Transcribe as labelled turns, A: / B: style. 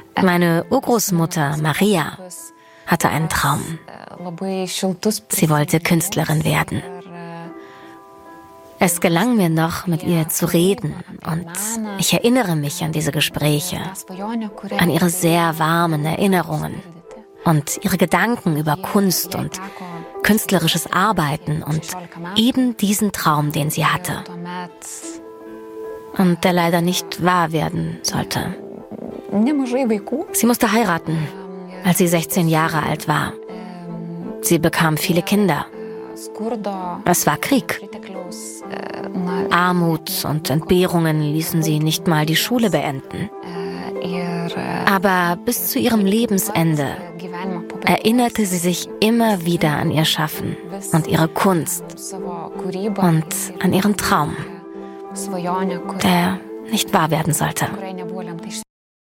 A: Meine Urgroßmutter Maria hatte einen Traum. Sie wollte Künstlerin werden. Es gelang mir noch, mit ihr zu reden, und ich erinnere mich an diese Gespräche, an ihre sehr warmen Erinnerungen und ihre Gedanken über Kunst und künstlerisches Arbeiten und eben diesen Traum, den sie hatte und der leider nicht wahr werden sollte. Sie musste heiraten, als sie 16 Jahre alt war. Sie bekam viele Kinder. Es war Krieg. Armut und Entbehrungen ließen sie nicht mal die Schule beenden. Aber bis zu ihrem Lebensende erinnerte sie sich immer wieder an ihr Schaffen und ihre Kunst und an ihren Traum, der nicht wahr werden sollte.